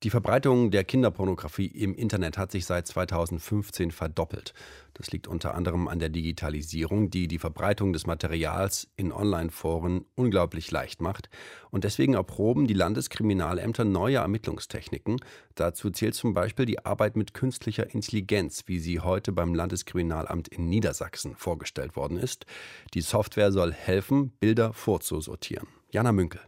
Die Verbreitung der Kinderpornografie im Internet hat sich seit 2015 verdoppelt. Das liegt unter anderem an der Digitalisierung, die die Verbreitung des Materials in Online-Foren unglaublich leicht macht. Und deswegen erproben die Landeskriminalämter neue Ermittlungstechniken. Dazu zählt zum Beispiel die Arbeit mit künstlicher Intelligenz, wie sie heute beim Landeskriminalamt in Niedersachsen vorgestellt worden ist. Die Software soll helfen, Bilder vorzusortieren. Jana Münkel.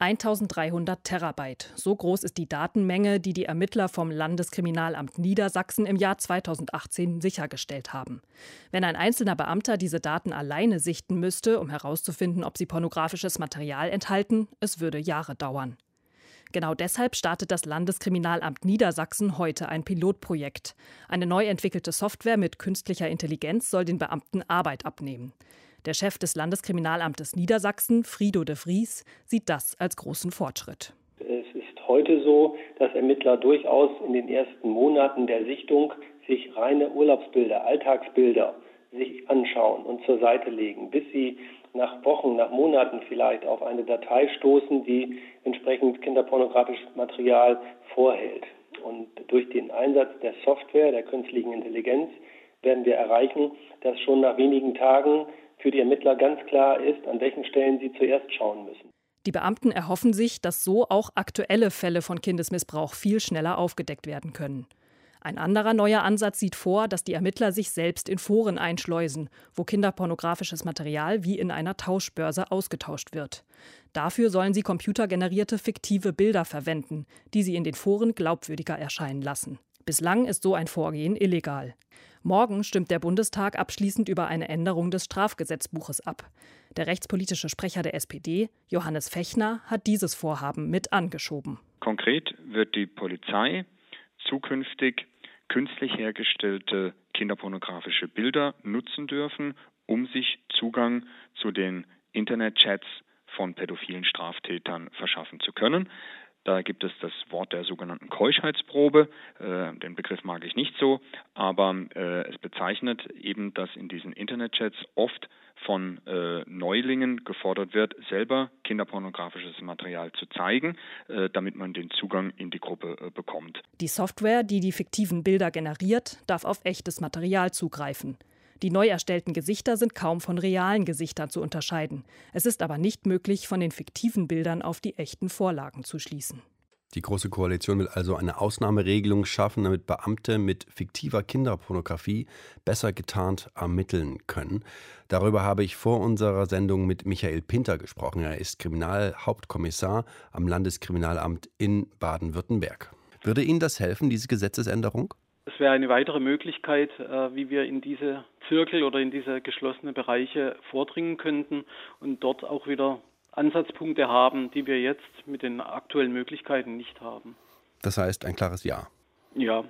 1300 Terabyte. So groß ist die Datenmenge, die die Ermittler vom Landeskriminalamt Niedersachsen im Jahr 2018 sichergestellt haben. Wenn ein einzelner Beamter diese Daten alleine sichten müsste, um herauszufinden, ob sie pornografisches Material enthalten, es würde Jahre dauern. Genau deshalb startet das Landeskriminalamt Niedersachsen heute ein Pilotprojekt. Eine neu entwickelte Software mit künstlicher Intelligenz soll den Beamten Arbeit abnehmen. Der Chef des Landeskriminalamtes Niedersachsen, Frido de Vries, sieht das als großen Fortschritt. Es ist heute so, dass Ermittler durchaus in den ersten Monaten der Sichtung sich reine Urlaubsbilder, Alltagsbilder sich anschauen und zur Seite legen, bis sie nach Wochen, nach Monaten vielleicht auf eine Datei stoßen, die entsprechend kinderpornografisches Material vorhält. Und durch den Einsatz der Software, der künstlichen Intelligenz, werden wir erreichen, dass schon nach wenigen Tagen für die Ermittler ganz klar ist, an welchen Stellen sie zuerst schauen müssen. Die Beamten erhoffen sich, dass so auch aktuelle Fälle von Kindesmissbrauch viel schneller aufgedeckt werden können. Ein anderer neuer Ansatz sieht vor, dass die Ermittler sich selbst in Foren einschleusen, wo kinderpornografisches Material wie in einer Tauschbörse ausgetauscht wird. Dafür sollen sie computergenerierte fiktive Bilder verwenden, die sie in den Foren glaubwürdiger erscheinen lassen. Bislang ist so ein Vorgehen illegal. Morgen stimmt der Bundestag abschließend über eine Änderung des Strafgesetzbuches ab. Der rechtspolitische Sprecher der SPD, Johannes Fechner, hat dieses Vorhaben mit angeschoben. Konkret wird die Polizei zukünftig künstlich hergestellte kinderpornografische Bilder nutzen dürfen, um sich Zugang zu den Internetchats von pädophilen Straftätern verschaffen zu können. Da gibt es das Wort der sogenannten Keuschheitsprobe. Den Begriff mag ich nicht so, aber es bezeichnet eben, dass in diesen Internetchats oft von Neulingen gefordert wird, selber kinderpornografisches Material zu zeigen, damit man den Zugang in die Gruppe bekommt. Die Software, die die fiktiven Bilder generiert, darf auf echtes Material zugreifen. Die neu erstellten Gesichter sind kaum von realen Gesichtern zu unterscheiden. Es ist aber nicht möglich, von den fiktiven Bildern auf die echten Vorlagen zu schließen. Die Große Koalition will also eine Ausnahmeregelung schaffen, damit Beamte mit fiktiver Kinderpornografie besser getarnt ermitteln können. Darüber habe ich vor unserer Sendung mit Michael Pinter gesprochen. Er ist Kriminalhauptkommissar am Landeskriminalamt in Baden-Württemberg. Würde Ihnen das helfen, diese Gesetzesänderung? Das wäre eine weitere Möglichkeit, wie wir in diese Zirkel oder in diese geschlossenen Bereiche vordringen könnten und dort auch wieder Ansatzpunkte haben, die wir jetzt mit den aktuellen Möglichkeiten nicht haben. Das heißt ein klares Ja. Ja.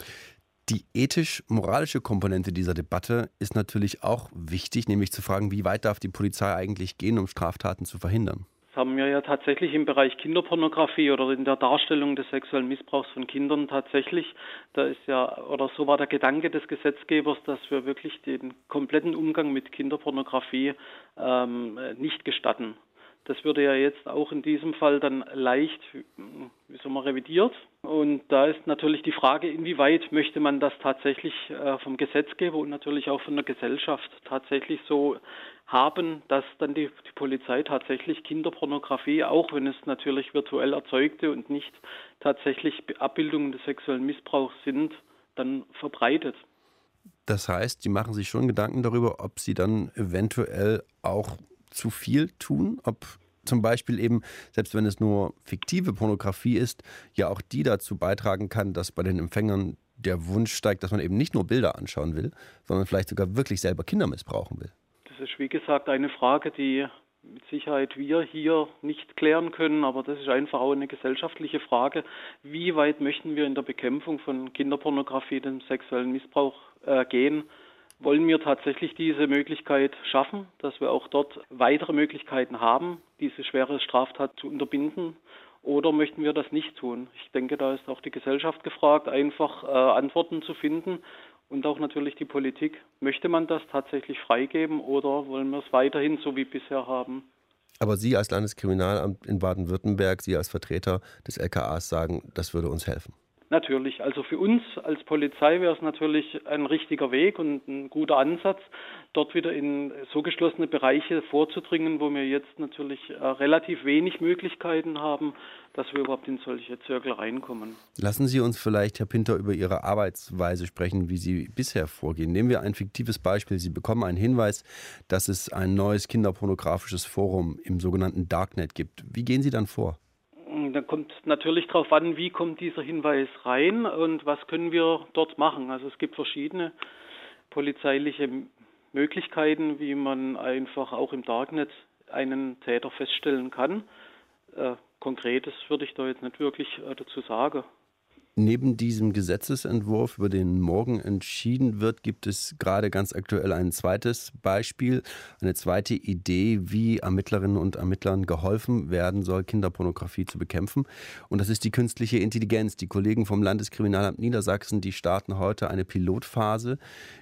Die ethisch-moralische Komponente dieser Debatte ist natürlich auch wichtig, nämlich zu fragen, wie weit darf die Polizei eigentlich gehen, um Straftaten zu verhindern? Das haben wir ja tatsächlich im Bereich Kinderpornografie oder in der Darstellung des sexuellen Missbrauchs von Kindern tatsächlich. Da ist ja, oder so war der Gedanke des Gesetzgebers, dass wir wirklich den kompletten Umgang mit Kinderpornografie nicht gestatten. Das würde ja jetzt auch in diesem Fall dann leicht, revidiert. Und da ist natürlich die Frage, inwieweit möchte man das tatsächlich vom Gesetzgeber und natürlich auch von der Gesellschaft tatsächlich so haben, dass dann die Polizei tatsächlich Kinderpornografie, auch wenn es natürlich virtuell erzeugte und nicht tatsächlich Abbildungen des sexuellen Missbrauchs sind, dann verbreitet. Das heißt, Sie machen sich schon Gedanken darüber, ob Sie dann eventuell auch zu viel tun, ob zum Beispiel eben, selbst wenn es nur fiktive Pornografie ist, ja auch die dazu beitragen kann, dass bei den Empfängern der Wunsch steigt, dass man eben nicht nur Bilder anschauen will, sondern vielleicht sogar wirklich selber Kinder missbrauchen will. Das ist, wie gesagt, eine Frage, die mit Sicherheit wir hier nicht klären können, aber das ist einfach auch eine gesellschaftliche Frage. Wie weit möchten wir in der Bekämpfung von Kinderpornografie, dem sexuellen Missbrauch gehen? Wollen wir tatsächlich diese Möglichkeit schaffen, dass wir auch dort weitere Möglichkeiten haben, diese schwere Straftat zu unterbinden? Oder möchten wir das nicht tun? Ich denke, da ist auch die Gesellschaft gefragt, einfach Antworten zu finden und auch natürlich die Politik. Möchte man das tatsächlich freigeben oder wollen wir es weiterhin so wie bisher haben? Aber Sie als Landeskriminalamt in Baden-Württemberg, Sie als Vertreter des LKAs sagen, das würde uns helfen. Natürlich. Also für uns als Polizei wäre es natürlich ein richtiger Weg und ein guter Ansatz, dort wieder in so geschlossene Bereiche vorzudringen, wo wir jetzt natürlich relativ wenig Möglichkeiten haben, dass wir überhaupt in solche Zirkel reinkommen. Lassen Sie uns vielleicht, Herr Pinter, über Ihre Arbeitsweise sprechen, wie Sie bisher vorgehen. Nehmen wir ein fiktives Beispiel. Sie bekommen einen Hinweis, dass es ein neues kinderpornografisches Forum im sogenannten Darknet gibt. Wie gehen Sie dann vor? Da kommt natürlich darauf an, wie kommt dieser Hinweis rein und was können wir dort machen. Also es gibt verschiedene polizeiliche Möglichkeiten, wie man einfach auch im Darknet einen Täter feststellen kann. Konkretes würde ich da jetzt nicht wirklich dazu sagen. Neben diesem Gesetzesentwurf, über den morgen entschieden wird, gibt es gerade ganz aktuell ein zweites Beispiel, eine zweite Idee, wie Ermittlerinnen und Ermittlern geholfen werden soll, Kinderpornografie zu bekämpfen. Und das ist die künstliche Intelligenz. Die Kollegen vom Landeskriminalamt Niedersachsen, die starten heute eine Pilotphase,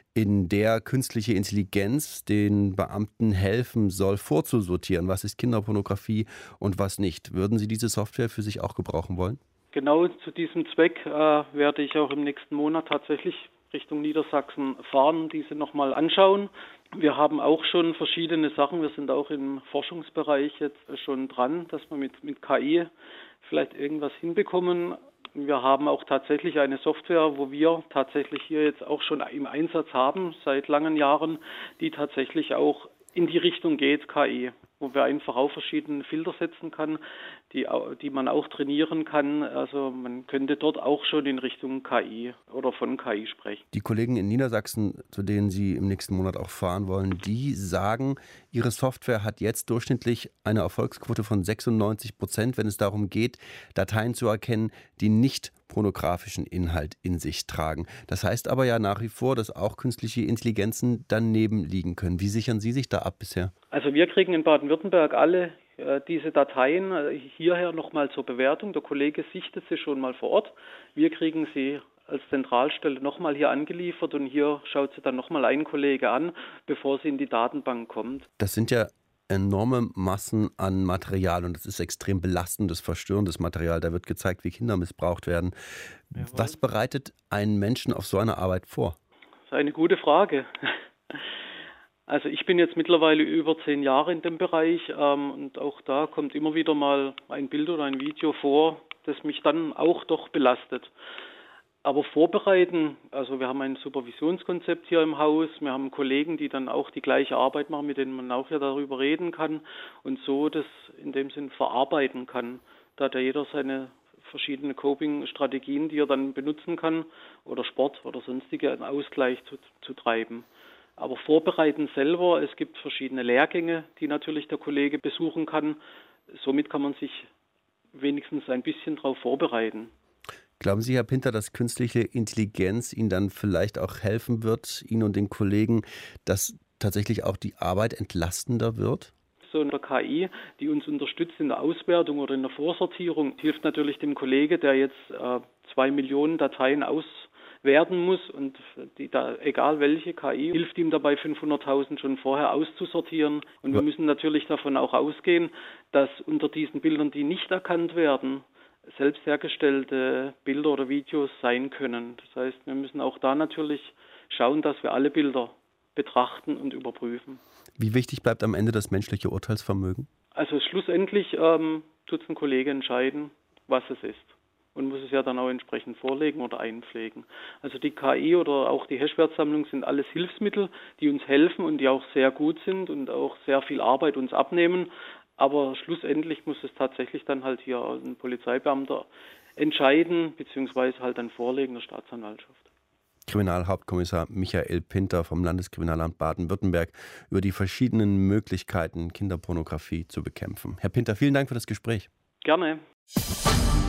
in der künstliche Intelligenz den Beamten helfen soll, vorzusortieren, was ist Kinderpornografie und was nicht. Würden Sie diese Software für sich auch gebrauchen wollen? Genau zu diesem Zweck werde ich auch im nächsten Monat tatsächlich Richtung Niedersachsen fahren, diese nochmal anschauen. Wir haben auch schon verschiedene Sachen. Wir sind auch im Forschungsbereich jetzt schon dran, dass wir mit KI vielleicht irgendwas hinbekommen. Wir haben auch tatsächlich eine Software, wo wir tatsächlich hier jetzt auch schon im Einsatz haben, seit langen Jahren, die tatsächlich auch in die Richtung geht, KI, wo wir einfach auch verschiedene Filter setzen kann, die man auch trainieren kann. Also man könnte dort auch schon in Richtung KI oder von KI sprechen. Die Kollegen in Niedersachsen, zu denen Sie im nächsten Monat auch fahren wollen, die sagen, ihre Software hat jetzt durchschnittlich eine Erfolgsquote von 96%, wenn es darum geht, Dateien zu erkennen, die nicht pornografischen Inhalt in sich tragen. Das heißt aber ja nach wie vor, dass auch künstliche Intelligenzen daneben liegen können. Wie sichern Sie sich da ab bisher? Also wir kriegen in Baden-Württemberg alle diese Dateien hierher nochmal zur Bewertung. Der Kollege sichtet sie schon mal vor Ort. Wir kriegen sie als Zentralstelle nochmal hier angeliefert und hier schaut sie dann nochmal ein Kollege an, bevor sie in die Datenbank kommt. Das sind ja enorme Massen an Material und das ist extrem belastendes, verstörendes Material. Da wird gezeigt, wie Kinder missbraucht werden. Jawohl. Was bereitet einen Menschen auf so eine Arbeit vor? Das ist eine gute Frage. Also ich bin jetzt mittlerweile über 10 Jahre in dem Bereich und auch da kommt immer wieder mal ein Bild oder ein Video vor, das mich dann auch doch belastet. Aber vorbereiten, also wir haben ein Supervisionskonzept hier im Haus, wir haben Kollegen, die dann auch die gleiche Arbeit machen, mit denen man auch ja darüber reden kann und so das in dem Sinn verarbeiten kann. Da hat ja jeder seine verschiedene Coping-Strategien, die er dann benutzen kann oder Sport oder sonstige einen Ausgleich zu treiben. Aber vorbereiten selber, es gibt verschiedene Lehrgänge, die natürlich der Kollege besuchen kann. Somit kann man sich wenigstens ein bisschen darauf vorbereiten. Glauben Sie, Herr Pinter, dass künstliche Intelligenz Ihnen dann vielleicht auch helfen wird, Ihnen und den Kollegen, dass tatsächlich auch die Arbeit entlastender wird? So eine KI, die uns unterstützt in der Auswertung oder in der Vorsortierung, hilft natürlich dem Kollege, der jetzt 2 Millionen Dateien auswerten muss und egal welche KI, hilft ihm dabei 500.000 schon vorher auszusortieren. Und wir müssen natürlich davon auch ausgehen, dass unter diesen Bildern, die nicht erkannt werden, selbst hergestellte Bilder oder Videos sein können. Das heißt, wir müssen auch da natürlich schauen, dass wir alle Bilder betrachten und überprüfen. Wie wichtig bleibt am Ende das menschliche Urteilsvermögen? Also schlussendlich tut es ein Kollege entscheiden, was es ist. Und muss es ja dann auch entsprechend vorlegen oder einpflegen. Also die KI oder auch die Hashwertsammlung sind alles Hilfsmittel, die uns helfen und die auch sehr gut sind und auch sehr viel Arbeit uns abnehmen. Aber schlussendlich muss es tatsächlich dann halt hier ein Polizeibeamter entscheiden, beziehungsweise halt dann vorlegen der Staatsanwaltschaft. Kriminalhauptkommissar Michael Pinter vom Landeskriminalamt Baden-Württemberg über die verschiedenen Möglichkeiten, Kinderpornografie zu bekämpfen. Herr Pinter, vielen Dank für das Gespräch. Gerne.